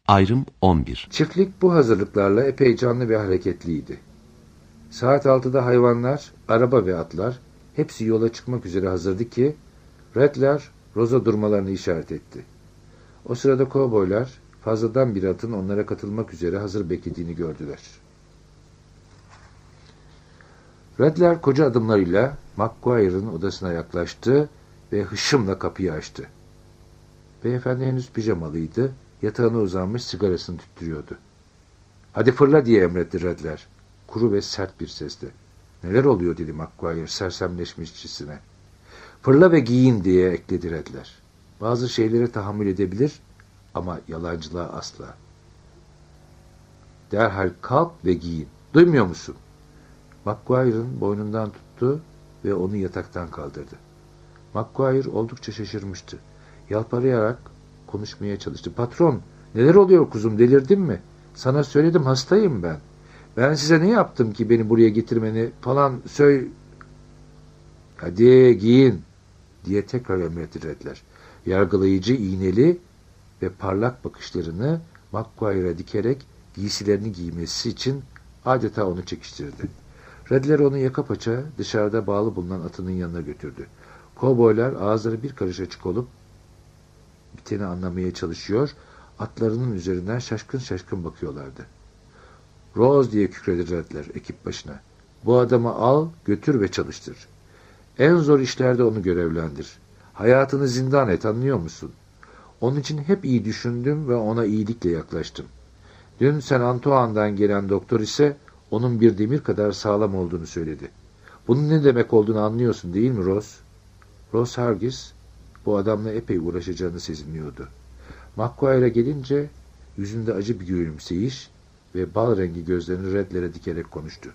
Ayrım 11. Çiftlik bu hazırlıklarla epey canlı ve hareketliydi. Saat 6'da hayvanlar, araba ve atlar hepsi yola çıkmak üzere hazırdı ki Redler Rose'a durmalarını işaret etti. O sırada kovboylar fazladan bir atın onlara katılmak üzere hazır beklediğini gördüler. Redler koca adımlarıyla McGuire'ın odasına yaklaştı ve hışımla kapıyı açtı. Beyefendi henüz pijamalıydı, yatağına uzanmış sigarasını tüttürüyordu. "Hadi fırla," diye emretti Redler, kuru ve sert bir sesle. "Neler oluyor?" dedi McGuire sersemleşmişçesine. "Fırla ve giyin," diye ekledi Redler. "Bazı şeylere tahammül edebilir ama yalancılığa asla." "Derhal kalk ve giyin. Duymuyor musun?" McGuire'ın boynundan tuttu ve onu yataktan kaldırdı. McGuire oldukça şaşırmıştı. Yalparayarak konuşmaya çalıştı. "Patron, neler oluyor kuzum, delirdin mi? Sana söyledim, hastayım ben. Ben size ne yaptım ki beni buraya getirmeni falan Hadi giyin," diye tekrar emretti Redler. Yargılayıcı, iğneli ve parlak bakışlarını McGuire'a dikerek giysilerini giymesi için adeta onu çekiştirdi. Redler onu yaka paça dışarıda bağlı bulunan atının yanına götürdü. Kovboylar ağızları bir karış açık olup biteni anlamaya çalışıyor, atlarının üzerinden şaşkın şaşkın bakıyorlardı. "Rose," diye kükredi Redler ekip başına. "Bu adamı al, götür ve çalıştır. En zor işlerde onu görevlendir. Hayatını zindan et, anlıyor musun? Onun için hep iyi düşündüm ve ona iyilikle yaklaştım. Dün San Antoine'dan gelen doktor ise onun bir demir kadar sağlam olduğunu söyledi. Bunun ne demek olduğunu anlıyorsun değil mi Rose?" Rose Hargis bu adamla epey uğraşacağını sezinliyordu. McGuire'a gelince yüzünde acı bir gülümseyiş ve bal rengi gözlerini Redler'e dikerek konuştu.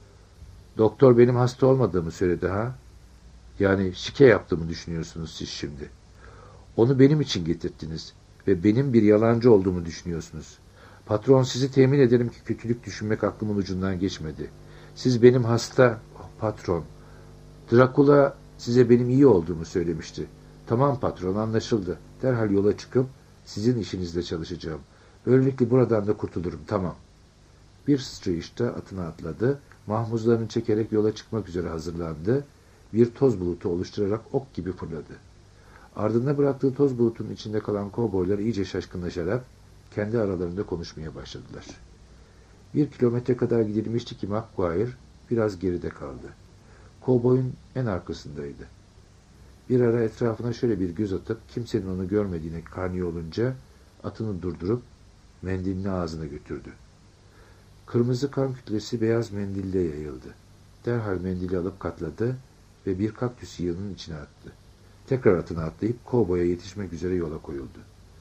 "Doktor benim hasta olmadığımı söyledi ha? Yani şike yaptığımı düşünüyorsunuz siz şimdi. Onu benim için getirttiniz ve benim bir yalancı olduğumu düşünüyorsunuz. Patron, sizi temin ederim ki kötülük düşünmek aklımın ucundan geçmedi. Siz benim patron. Dracula size benim iyi olduğumu söylemişti. Tamam patron, anlaşıldı. Derhal yola çıkıp sizin işinizde çalışacağım. Böylelikle buradan da kurtulurum, tamam." Bir sıçrayışta atına atladı, mahmuzlarını çekerek yola çıkmak üzere hazırlandı, bir toz bulutu oluşturarak ok gibi fırladı. Ardında bıraktığı toz bulutunun içinde kalan kovboylar iyice şaşkınlaşarak kendi aralarında konuşmaya başladılar. 1 kilometre kadar gidilmişti ki McGuire biraz geride kaldı. Kovboyun en arkasındaydı. Bir ara etrafına şöyle bir göz atıp kimsenin onu görmediğine kani olunca atını durdurup mendilini ağzına götürdü. Kırmızı kan kütlesi beyaz mendille yayıldı. Derhal mendili alıp katladı ve bir kaktüs yığının içine attı. Tekrar atına atlayıp kovboya yetişmek üzere yola koyuldu.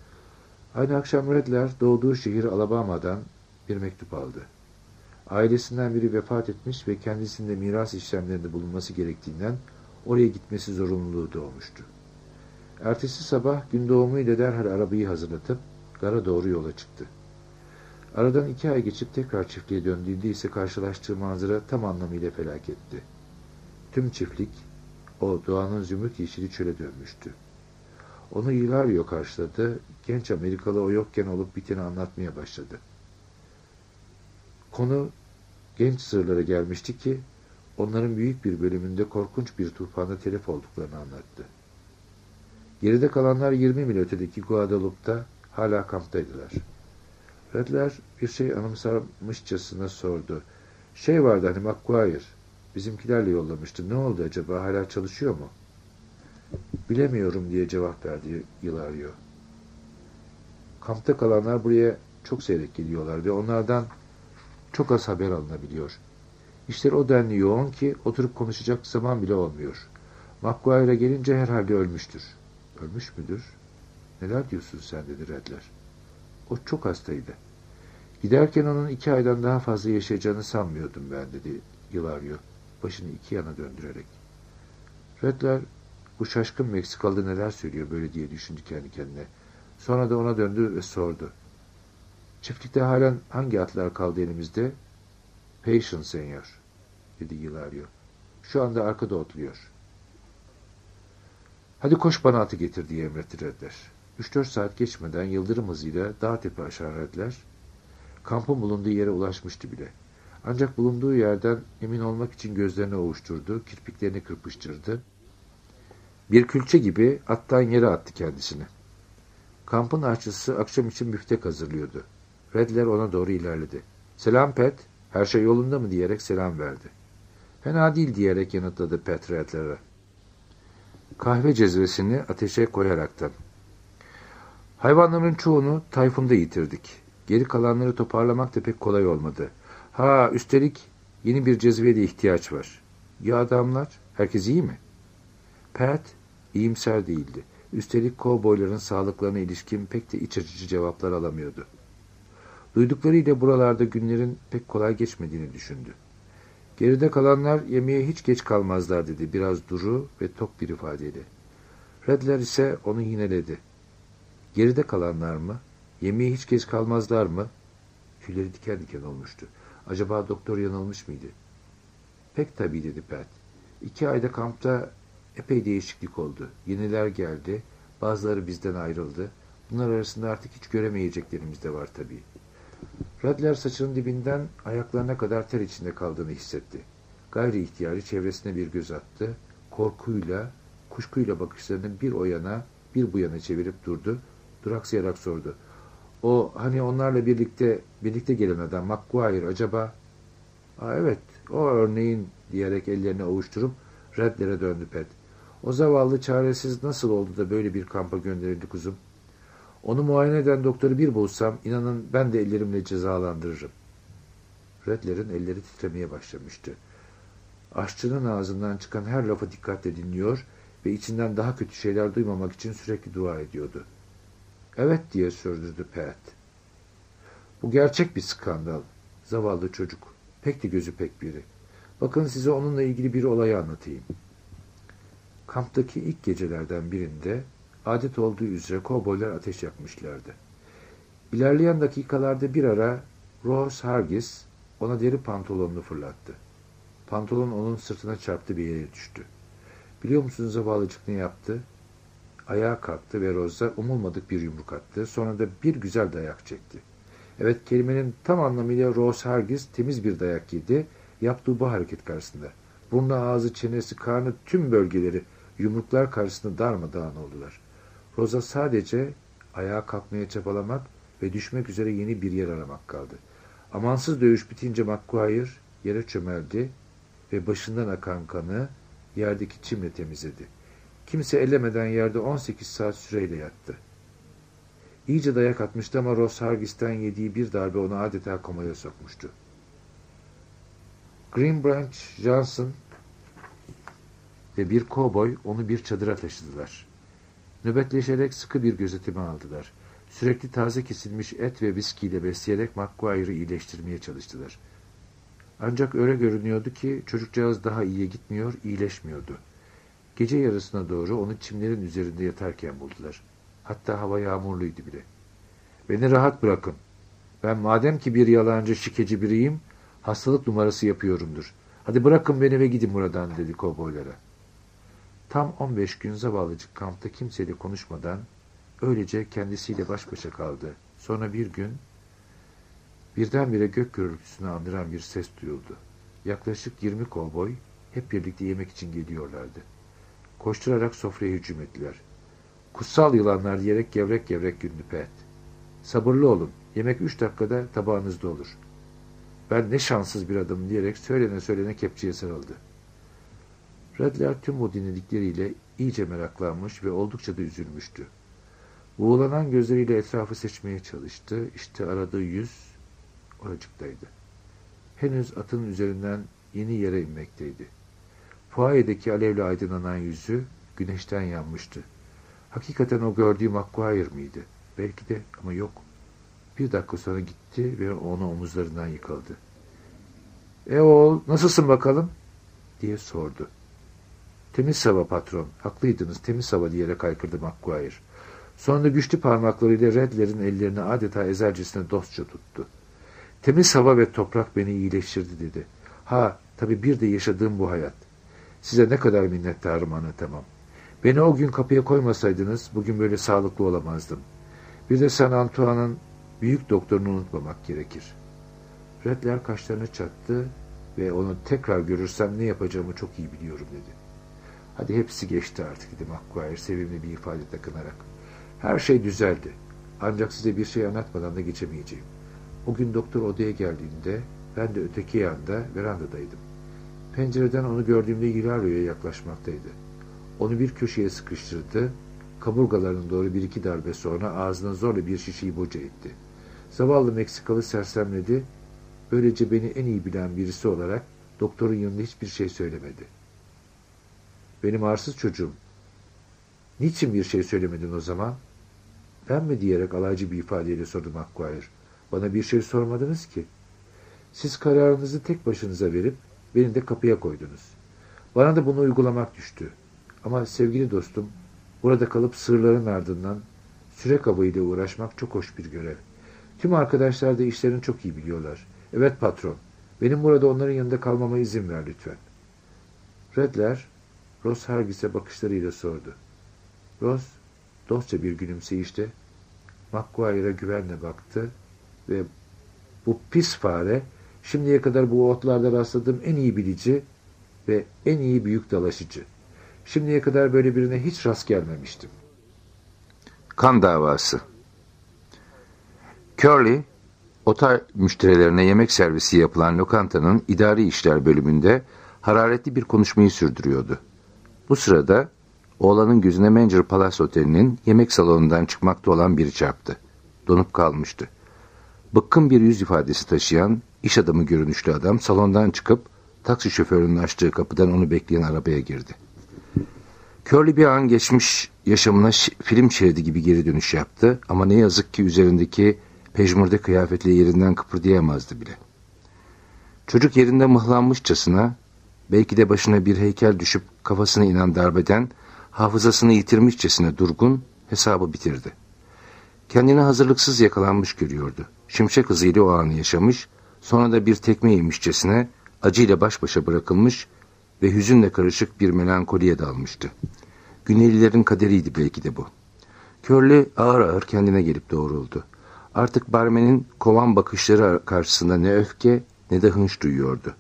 Aynı akşam Redler doğduğu şehir Alabama'dan bir mektup aldı. Ailesinden biri vefat etmiş ve kendisinde miras işlemlerinde bulunması gerektiğinden oraya gitmesi zorunluluğu doğmuştu. Ertesi sabah gün doğumuyla derhal arabayı hazırlatıp gara doğru yola çıktı. Aradan 2 ay geçip tekrar çiftliğe döndüğünde ise karşılaştığı manzara tam anlamıyla felaketti. Tüm çiftlik o doğanın zümrüt yeşili çöle dönmüştü. Onu Hilario karşıladı, genç Amerikalı o yokken olup biteni anlatmaya başladı. Konu genç sığırlara gelmişti ki onların büyük bir bölümünde korkunç bir tufanda telef olduklarını anlattı. Geride kalanlar 20 mil ötedeki Guadalupe'da hala kamptaydılar. Redler bir şey anımsamışçasına sordu. "Şey vardı hani McGuire, bizimkilerle yollamıştı. Ne oldu acaba, hala çalışıyor mu?" "Bilemiyorum," diye cevap verdi Hilario. "Kampta kalanlar buraya çok seyrek geliyorlar ve onlardan çok az haber alınabiliyor. İşler o denli yoğun ki oturup konuşacak zaman bile olmuyor. McGuire'a gelince herhalde ölmüştür." "Ölmüş müdür? Neler diyorsun sen?" dedi Redler. "O çok hastaydı. Giderken onun 2 aydan daha fazla yaşayacağını sanmıyordum ben," dedi Hilario, başını 2 yana döndürerek. Redler, bu şaşkın Meksikalı neler söylüyor böyle diye düşündü kendi kendine. Sonra da ona döndü ve sordu. "Çiftlikte halen hangi atlar kaldı elimizde?" "Patience, senyor," dedi Hilario. "Şu anda arkada otluyor." "Hadi koş bana atı getir," diye emretti Redler. 3-4 saat geçmeden yıldırım hızıyla dağ tepe aşağı Redler, kampın bulunduğu yere ulaşmıştı bile. Ancak bulunduğu yerden emin olmak için gözlerini ovuşturdu, kirpiklerini kırpıştırdı. Bir külçe gibi attan yere attı kendisini. Kampın aşçısı akşam için büftek hazırlıyordu. Redler ona doğru ilerledi. "Selam Pet, her şey yolunda mı?" diyerek selam verdi. "Fena değil," diyerek yanıtladı Pet Redler'e. Kahve cezvesini ateşe koyaraktan. "Hayvanların çoğunu tayfunda yitirdik. Geri kalanları toparlamak da pek kolay olmadı. Ha, üstelik yeni bir cezveye de ihtiyaç var. Ya adamlar? Herkes iyi mi?" Pat iyimser değildi. Üstelik kovboyların sağlıklarına ilişkin pek de iç açıcı cevaplar alamıyordu. Duyduklarıyla buralarda günlerin pek kolay geçmediğini düşündü. "Geride kalanlar yemeğe hiç geç kalmazlar," dedi biraz duru ve tok bir ifadeyle. Redler ise onu yineledi. "Geride kalanlar mı? Yemeğe hiç geç kalmazlar mı?" Tüyleri diken diken olmuştu. Acaba doktor yanılmış mıydı? "Pek tabii," dedi Pat. 2 ayda kampta epey değişiklik oldu. Yeniler geldi, bazıları bizden ayrıldı. Bunlar arasında artık hiç göremeyeceklerimiz de var tabii. Redler saçının dibinden ayaklarına kadar ter içinde kaldığını hissetti. Gayri ihtiyari çevresine bir göz attı. Korkuyla, kuşkuyla bakışlarını bir o yana, bir bu yana çevirip durdu. Duraksayarak sordu. "O hani onlarla birlikte gelen adam McGuire acaba?" Evet, o örneğin," diyerek ellerini ovuşturup Redler'e döndü Pet. "O zavallı çaresiz nasıl oldu da böyle bir kampa gönderildi kuzum? Onu muayene eden doktoru bir bulsam, inanın ben de ellerimle cezalandırırım." Redler'in elleri titremeye başlamıştı. Aşçının ağzından çıkan her lafı dikkatle dinliyor ve içinden daha kötü şeyler duymamak için sürekli dua ediyordu. "Evet," diye sürdürdü Pat. "Bu gerçek bir skandal. Zavallı çocuk. Pek de gözü pek biri. Bakın size onunla ilgili bir olayı anlatayım." Kamptaki ilk gecelerden birinde adet olduğu üzere kovboylar ateş yakmışlardı. İlerleyen dakikalarda bir ara Rose Hargis ona deri pantolonunu fırlattı. Pantolon onun sırtına çarptı ve yere düştü. Biliyor musunuz zavallıcık ne yaptı? Ayağa kalktı ve Rose'a umulmadık bir yumruk attı. Sonra da bir güzel dayak çekti. Evet, kelimenin tam anlamıyla Rose Hargis temiz bir dayak yedi yaptığı bu hareket karşısında. Burnu, ağzı, çenesi, karnı, tüm bölgeleri yumruklar karşısında darmadağın oldular. Rose'a sadece ayağa kalkmaya çabalamak ve düşmek üzere yeni bir yer aramak kaldı. Amansız dövüş bitince McGuire yere çömeldi ve başından akan kanı yerdeki çimle temizledi. Kimse ellemeden yerde 18 saat süreyle yattı. İyice dayak atmıştı ama Rose Hargis'ten yediği bir darbe onu adeta komaya sokmuştu. Green Branch Johnson ve bir kovboy onu bir çadıra taşıdılar. Nöbetleşerek sıkı bir gözetime aldılar. Sürekli taze kesilmiş et ve viskiyle besleyerek McGuire'ı iyileştirmeye çalıştılar. Ancak öyle görünüyordu ki çocukcağız daha iyiye gitmiyor, iyileşmiyordu. Gece yarısına doğru onu çimlerin üzerinde yatarken buldular. Hatta hava yağmurluydu bile. "Beni rahat bırakın. Ben madem ki bir yalancı, şikeci biriyim, hastalık numarası yapıyorumdur. Hadi bırakın beni ve gidin buradan," dedi kovboylara. Tam 15 gün zavallıcık kampta kimseyle konuşmadan öylece kendisiyle baş başa kaldı. Sonra bir gün birdenbire gök gürültüsünü andıran bir ses duyuldu. Yaklaşık 20 kovboy hep birlikte yemek için geliyorlardı. Koşturarak sofraya hücum ettiler. "Kutsal yılanlar," diyerek gevrek gevrek güldü Pat. "Sabırlı olun. Yemek 3 dakikada tabağınızda olur." "Ben ne şanssız bir adamım," diyerek söylene kepçeye sarıldı. Redler tüm bu dinledikleriyle iyice meraklanmış ve oldukça da üzülmüştü. Buğulanan gözleriyle etrafı seçmeye çalıştı. İşte aradığı yüz oracıktaydı. Henüz atın üzerinden yeni yere inmekteydi. Fuayedeki alevle aydınlanan yüzü güneşten yanmıştı. Hakikaten o gördüğü McGuire mıydı? Belki de, ama yok. Bir dakika sonra gitti ve onu omuzlarından yıkıldı. Oğul, nasılsın bakalım?" diye sordu. "Temiz hava patron, haklıydınız, temiz hava," diyerek haykırdı McGuire. Sonra güçlü parmaklarıyla Redler'in ellerini adeta ezercesine dostça tuttu. "Temiz hava ve toprak beni iyileştirdi," dedi. "Ha, tabii bir de yaşadığım bu hayat. Size ne kadar minnettarım anlatamam. Beni o gün kapıya koymasaydınız bugün böyle sağlıklı olamazdım. Bir de Saint Antoine'ın büyük doktorunu unutmamak gerekir. Redler kaşlarını çattı ve onu tekrar görürsem ne yapacağımı çok iyi biliyorum dedi. Hadi hepsi geçti artık dedi Maguire sevimli bir ifade takınarak. Her şey düzeldi. Ancak size bir şey anlatmadan da geçemeyeceğim. O gün doktor odaya geldiğinde ben de öteki yanda verandadaydım. Pencereden onu gördüğümde Hilario'ya yaklaşmaktaydı. Onu bir köşeye sıkıştırdı, kaburgalarına doğru bir iki darbe sonra ağzına zorla bir şişeyi boca etti. Zavallı Meksikalı sersemledi, böylece beni en iyi bilen birisi olarak doktorun yanında hiçbir şey söylemedi. Benim arsız çocuğum, niçin bir şey söylemedin o zaman? Ben mi diyerek alaycı bir ifadeyle sordu Maguire. Bana bir şey sormadınız ki. Siz kararınızı tek başınıza verip beni de kapıya koydunuz. Bana da bunu uygulamak düştü. Ama sevgili dostum, burada kalıp sırların ardından süre kabıyla uğraşmak çok hoş bir görev. Tüm arkadaşlar da işlerini çok iyi biliyorlar. Evet patron, benim burada onların yanında kalmama izin ver lütfen. Redler, Ross Hargis'e bakışlarıyla sordu. Ross, dostça bir gülümseyişle Maguire'a güvenle baktı ve bu pis fare, şimdiye kadar bu otlarda rastladığım en iyi bilici ve en iyi büyük dalaşıcı. Şimdiye kadar böyle birine hiç rast gelmemiştim. Kan davası. Curly, otel müşterilerine yemek servisi yapılan lokantanın idari işler bölümünde hararetli bir konuşmayı sürdürüyordu. Bu sırada oğlanın gözüne Manger Palace Oteli'nin yemek salonundan çıkmakta olan biri çarptı. Donup kalmıştı. Bıkkın bir yüz ifadesi taşıyan iş adamı görünüşlü adam salondan çıkıp taksi şoförünün açtığı kapıdan onu bekleyen arabaya girdi. Curly bir an geçmiş yaşamına film şeridi gibi geri dönüş yaptı ama ne yazık ki üzerindeki pejmürde kıyafetle yerinden kıpırdayamazdı bile. Çocuk yerinde mıhlanmışçasına, belki de başına bir heykel düşüp kafasına inen darbeden hafızasını yitirmişçesine durgun hesabı bitirdi. Kendini hazırlıksız yakalanmış görüyordu. Şimşek hızıyla o anı yaşamış, sonra da bir tekme yemişçesine acıyla baş başa bırakılmış ve hüzünle karışık bir melankoliye dalmıştı. Güneylilerin kaderiydi belki de bu. Curly ağır ağır kendine gelip doğruldu. Artık barmenin kovan bakışları karşısında ne öfke ne de hınç duyuyordu.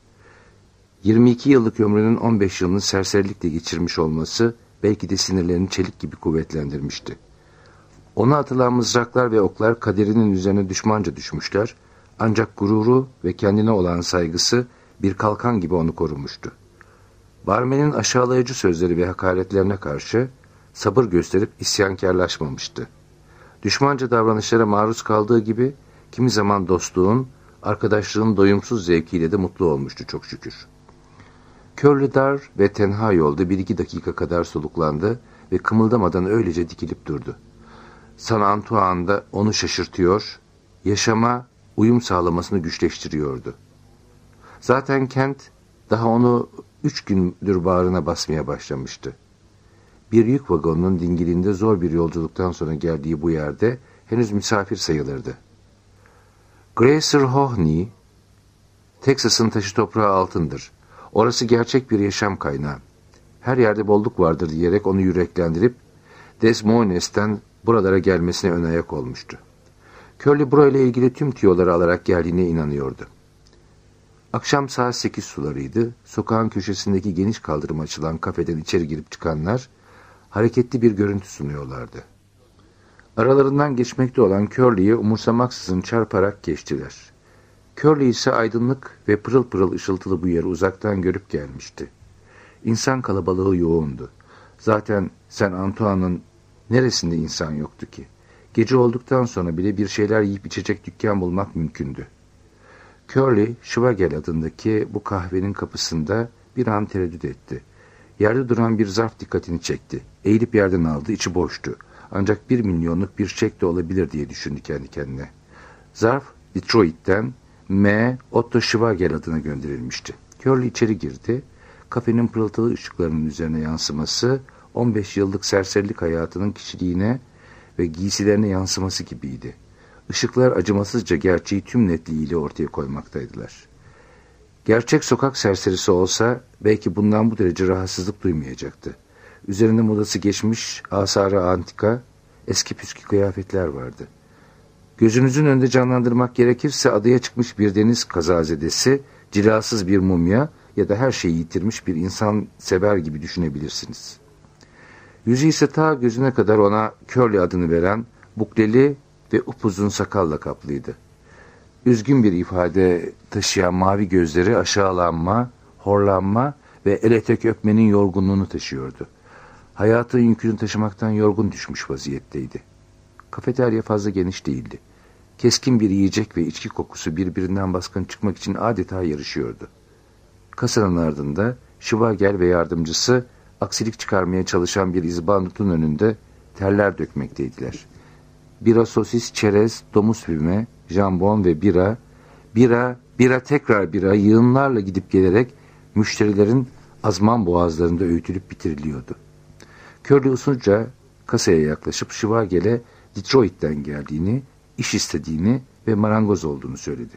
22 yıllık ömrünün 15 yılını serserilikle geçirmiş olması belki de sinirlerini çelik gibi kuvvetlendirmişti. Ona atılan mızraklar ve oklar kaderinin üzerine düşmanca düşmüşler, ancak gururu ve kendine olan saygısı bir kalkan gibi onu korumuştu. Barmenin aşağılayıcı sözleri ve hakaretlerine karşı sabır gösterip isyankarlaşmamıştı. Düşmanca davranışlara maruz kaldığı gibi kimi zaman dostluğun, arkadaşlığın doyumsuz zevkiyle de mutlu olmuştu çok şükür. Curly dar ve tenha yolda 1-2 dakika kadar soluklandı ve kımıldamadan öylece dikilip durdu. Saint Antoine'da onu şaşırtıyor, yaşama uyum sağlamasını güçleştiriyordu. Zaten kent daha onu 3 gündür bağrına basmaya başlamıştı. Bir yük vagonunun dingilinde zor bir yolculuktan sonra geldiği bu yerde henüz misafir sayılırdı. Gracer Hohney, Texas'ın taşı toprağı altındır. Orası gerçek bir yaşam kaynağı. Her yerde bolluk vardır diyerek onu yüreklendirip Des Moines'ten buralara gelmesine ön ayak olmuştu. Curly burayla ilgili tüm tüyoları alarak geldiğine inanıyordu. Akşam saat 8 sularıydı. Sokağın köşesindeki geniş kaldırıma açılan kafeden içeri girip çıkanlar hareketli bir görüntü sunuyorlardı. Aralarından geçmekte olan Curly'yi umursamaksızın çarparak geçtiler. Curly ise aydınlık ve pırıl pırıl ışıltılı bu yeri uzaktan görüp gelmişti. İnsan kalabalığı yoğundu. Zaten Saint Antoine'ın neresinde insan yoktu ki? Gece olduktan sonra bile bir şeyler yiyip içecek dükkan bulmak mümkündü. Curly, Schwagel adındaki bu kahvenin kapısında bir an tereddüt etti. Yerde duran bir zarf dikkatini çekti. Eğilip yerden aldı, içi boştu. Ancak 1 milyonluk bir çek de olabilir diye düşündü kendi kendine. Zarf, Detroit'ten M. Otto Schwagel adına gönderilmişti. Curly içeri girdi. Kafenin pırıltılı ışıklarının üzerine yansıması, 15 yıllık serserilik hayatının kişiliğine ve giysilerine yansıması gibiydi. Işıklar acımasızca gerçeği tüm netliğiyle ortaya koymaktaydılar. Gerçek sokak serserisi olsa belki bundan bu derece rahatsızlık duymayacaktı. Üzerinde modası geçmiş asarı antika, eski püskü kıyafetler vardı. Gözünüzün önünde canlandırmak gerekirse adaya çıkmış bir deniz kazazedesi, cilasız bir mumya ya da her şeyi yitirmiş bir insan sever gibi düşünebilirsiniz. Yüzü ise ta gözüne kadar ona Curly adını veren bukleli ve upuzun sakalla kaplıydı. Üzgün bir ifade taşıyan mavi gözleri aşağılanma, horlanma ve el etek öpmenin yorgunluğunu taşıyordu. Hayatın yükünü taşımaktan yorgun düşmüş vaziyetteydi. Kafeterya fazla geniş değildi. Keskin bir yiyecek ve içki kokusu birbirinden baskın çıkmak için adeta yarışıyordu. Kasanın ardında Şivagel ve yardımcısı aksilik çıkarmaya çalışan bir izbandutun önünde terler dökmekteydiler. Bira, sosis, çerez, domuz füme, jambon ve bira tekrar bira yığınlarla gidip gelerek müşterilerin azman boğazlarında öğütülüp bitiriliyordu. Curly usulca kasaya yaklaşıp Şivagel'e Detroit'ten geldiğini, iş istediğini ve marangoz olduğunu söyledi.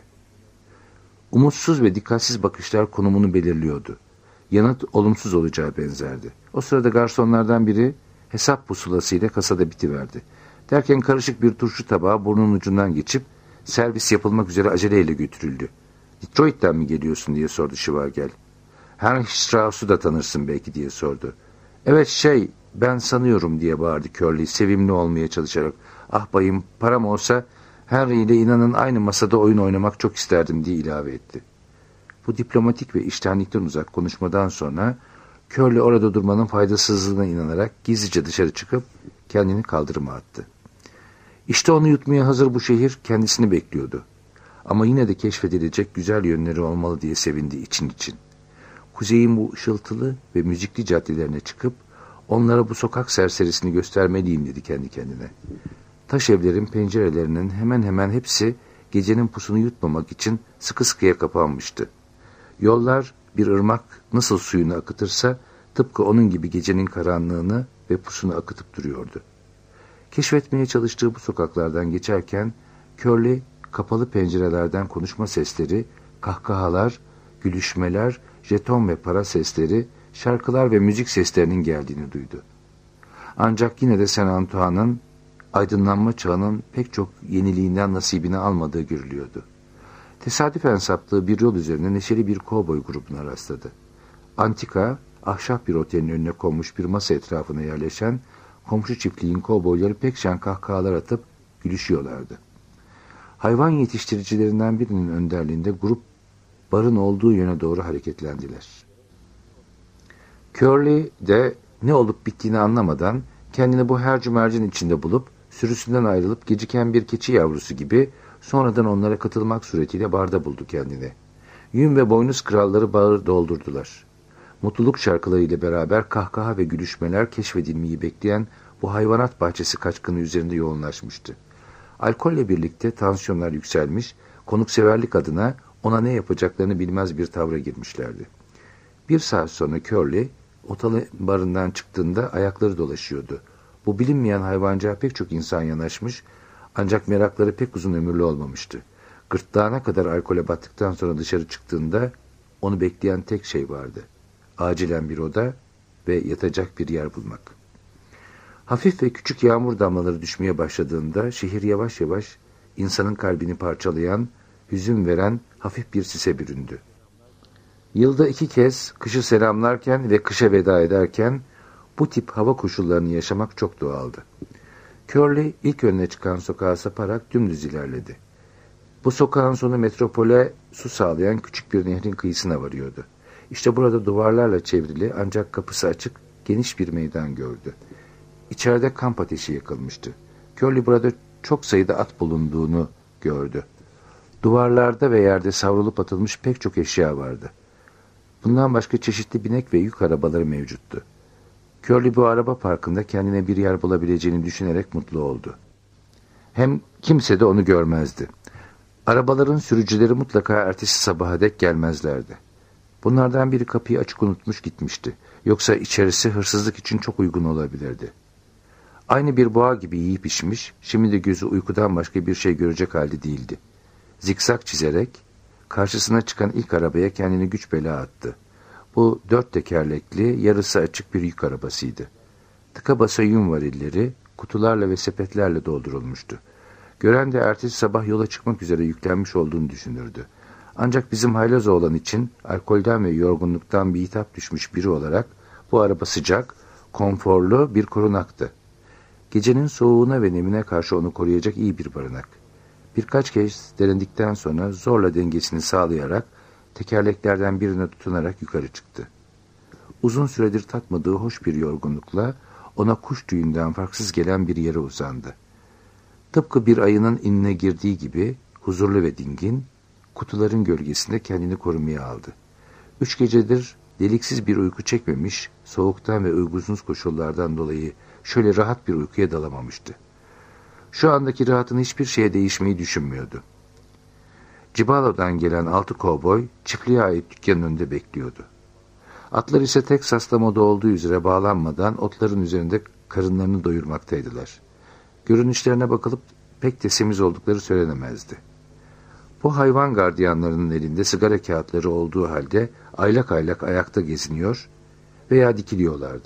Umutsuz ve dikkatsiz bakışlar konumunu belirliyordu. Yanıt olumsuz olacağı benzerdi. O sırada garsonlardan biri hesap pusulasıyla kasada bitiverdi. Derken karışık bir turşu tabağı burnunun ucundan geçip servis yapılmak üzere aceleyle götürüldü. Detroit'ten mi geliyorsun diye sordu Şivagel. Henry Strauss'u da tanırsın belki diye sordu. Evet ben sanıyorum diye bağırdı Curly sevimli olmaya çalışarak. Ah bayım param olsa Henry ile inanın aynı masada oyun oynamak çok isterdim diye ilave etti. Bu diplomatik ve içtenlikten uzak konuşmadan sonra Curly orada durmanın faydasızlığına inanarak gizlice dışarı çıkıp kendini kaldırıma attı. İşte onu yutmaya hazır bu şehir kendisini bekliyordu. Ama yine de keşfedilecek güzel yönleri olmalı diye sevindi için. Kuzeyin bu ışıltılı ve müzikli caddelerine çıkıp onlara bu sokak serserisini göstermeliyim dedi kendi kendine. Taş evlerin pencerelerinin hemen hemen hepsi gecenin pusunu yutmamak için sıkı sıkıya kapanmıştı. Yollar bir ırmak nasıl suyunu akıtırsa tıpkı onun gibi gecenin karanlığını ve pusunu akıtıp duruyordu. Keşfetmeye çalıştığı bu sokaklardan geçerken Curly kapalı pencerelerden konuşma sesleri, kahkahalar, gülüşmeler, jeton ve para sesleri, şarkılar ve müzik seslerinin geldiğini duydu. Ancak yine de Saint Antoine'ın aydınlanma çağının pek çok yeniliğinden nasibini almadığı görülüyordu. Tesadüfen saptığı bir yol üzerine neşeli bir kovboy grubuna rastladı. Antika, ahşap bir otelin önüne konmuş bir masa etrafına yerleşen komşu çiftliğin kovboyları pek şen kahkahalar atıp gülüşüyorlardı. Hayvan yetiştiricilerinden birinin önderliğinde grup barın olduğu yöne doğru hareketlendiler. Curly de ne olup bittiğini anlamadan kendini bu hercümercin içinde bulup sürüsünden ayrılıp geciken bir keçi yavrusu gibi sonradan onlara katılmak suretiyle barda buldu kendini. Yün ve boynuz kralları bağı doldurdular. Mutluluk şarkılarıyla beraber kahkaha ve gülüşmeler keşfedilmeyi bekleyen bu hayvanat bahçesi kaçkını üzerinde yoğunlaşmıştı. Alkolle birlikte tansiyonlar yükselmiş, konukseverlik adına ona ne yapacaklarını bilmez bir tavra girmişlerdi. Bir saat sonra Curly, otel barından çıktığında ayakları dolaşıyordu. Bu bilinmeyen hayvancığa pek çok insan yanaşmış, ancak merakları pek uzun ömürlü olmamıştı. Gırtlağına kadar alkole battıktan sonra dışarı çıktığında onu bekleyen tek şey vardı. Acilen bir oda ve yatacak bir yer bulmak. Hafif ve küçük yağmur damlaları düşmeye başladığında şehir yavaş yavaş insanın kalbini parçalayan, hüzün veren hafif bir sise büründü. Yılda 2 kez kışı selamlarken ve kışa veda ederken bu tip hava koşullarını yaşamak çok doğaldı. Curly ilk önüne çıkan sokağa saparak dümdüz ilerledi. Bu sokağın sonu metropole su sağlayan küçük bir nehrin kıyısına varıyordu. İşte burada duvarlarla çevrili ancak kapısı açık geniş bir meydan gördü. İçeride kamp ateşi yakılmıştı. Curly burada çok sayıda at bulunduğunu gördü. Duvarlarda ve yerde savrulup atılmış pek çok eşya vardı. Bundan başka çeşitli binek ve yük arabaları mevcuttu. Curly bu araba parkında kendine bir yer bulabileceğini düşünerek mutlu oldu. Hem kimse de onu görmezdi. Arabaların sürücüleri mutlaka ertesi sabaha dek gelmezlerdi. Bunlardan biri kapıyı açık unutmuş gitmişti. Yoksa içerisi hırsızlık için çok uygun olabilirdi. Aynı bir boğa gibi yiyip içmiş, şimdi de gözü uykudan başka bir şey görecek halde değildi. Zikzak çizerek karşısına çıkan ilk arabaya kendini güç bela attı. Bu 4 tekerlekli, yarısı açık bir yük arabasıydı. Tıka basa yün varilleri kutularla ve sepetlerle doldurulmuştu. Gören de ertesi sabah yola çıkmak üzere yüklenmiş olduğunu düşünürdü. Ancak bizim haylaz oğlan için alkolden ve yorgunluktan bir hitap düşmüş biri olarak bu araba sıcak, konforlu bir korunaktı. Gecenin soğuğuna ve nemine karşı onu koruyacak iyi bir barınak. Birkaç kez denedikten sonra zorla dengesini sağlayarak tekerleklerden birine tutunarak yukarı çıktı. Uzun süredir tatmadığı hoş bir yorgunlukla ona kuş tüyünden farksız gelen bir yere uzandı. Tıpkı bir ayının inine girdiği gibi huzurlu ve dingin, kutuların gölgesinde kendini korumaya aldı. 3 gecedir deliksiz bir uyku çekmemiş, soğuktan ve uygunsuz koşullardan dolayı şöyle rahat bir uykuya dalamamıştı. Şu andaki rahatın hiçbir şeye değişmeyi düşünmüyordu. Cibalo'dan gelen 6 kovboy çiftliğe ait dükkanın önünde bekliyordu. Atlar ise Teksas'ta moda olduğu üzere bağlanmadan otların üzerinde karınlarını doyurmaktaydılar. Görünüşlerine bakılıp pek de semiz oldukları söylenemezdi. Bu hayvan gardiyanlarının elinde sigara kağıtları olduğu halde aylak aylak ayakta geziniyor veya dikiliyorlardı.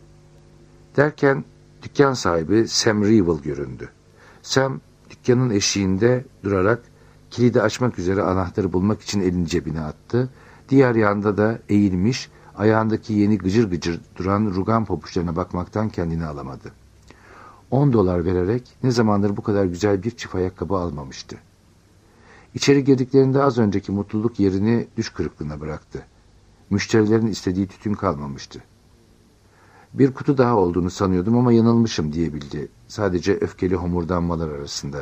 Derken dükkan sahibi Sam Revell göründü. Sam dükkanın eşiğinde durarak kilidi açmak üzere anahtarı bulmak için elini cebine attı. Diğer yanda da eğilmiş, ayağındaki yeni gıcır gıcır duran rugan pabuçlarına bakmaktan kendini alamadı. $10 vererek ne zamandır bu kadar güzel bir çift ayakkabı almamıştı. İçeri girdiklerinde az önceki mutluluk yerini düş kırıklığına bıraktı. Müşterilerin istediği tütün kalmamıştı. Bir kutu daha olduğunu sanıyordum ama yanılmışım diyebildi. Sadece öfkeli homurdanmalar arasında.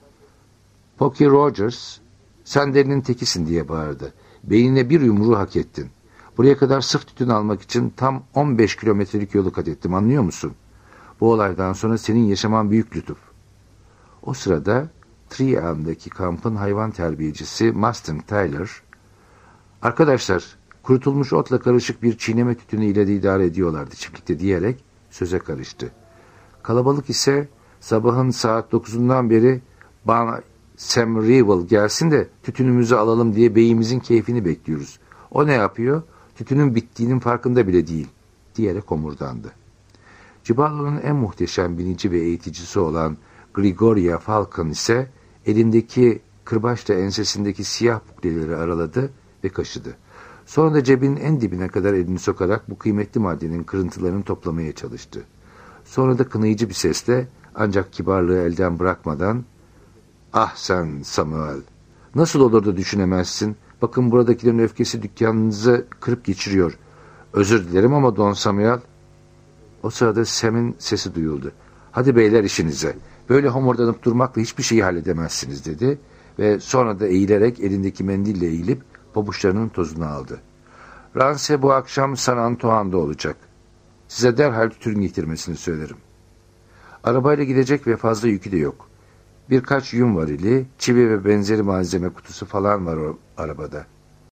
Pocky Rogers, sen delinin tekisin diye bağırdı. Beynine bir yumruğu hak ettin. Buraya kadar sırf tütün almak için tam 15 kilometrelik yolu kat ettim, anlıyor musun? Bu olaydan sonra senin yaşaman büyük lütuf. O sırada Tree Elm'deki kampın hayvan terbiyecisi Mustang Tyler, arkadaşlar kurutulmuş otla karışık bir çiğneme tütünü ile de idare ediyorlardı çiftlikte diyerek söze karıştı. Kalabalık ise sabahın saat 9'undan beri bana Sam Revell gelsin de tütünümüzü alalım diye beyimizin keyfini bekliyoruz. O ne yapıyor? Tütünün bittiğinin farkında bile değil diyerek homurdandı. Cibalo'nun en muhteşem binici ve eğiticisi olan Gregoria Falcon ise elindeki kırbaçla ensesindeki siyah bukleleri araladı ve kaşıdı. Sonra da cebinin en dibine kadar elini sokarak bu kıymetli maddenin kırıntılarını toplamaya çalıştı. Sonra da kınayıcı bir sesle ancak kibarlığı elden bırakmadan "Ah sen Samuel, nasıl olur da düşünemezsin? Bakın buradakilerin öfkesi dükkanınızı kırıp geçiriyor. Özür dilerim ama Don Samuel." O sırada Sam'in sesi duyuldu. "Hadi beyler işinize. Böyle homurdanıp durmakla hiçbir şeyi halledemezsiniz," dedi ve sonra da eğilerek elindeki mendille eğilip pabuçlarının tozunu aldı. "Rance bu akşam San Antoine'da olacak. Size derhal tütün getirmesini söylerim. Arabayla gidecek ve fazla yükü de yok. Birkaç yün varili, çivi ve benzeri malzeme kutusu falan var o arabada.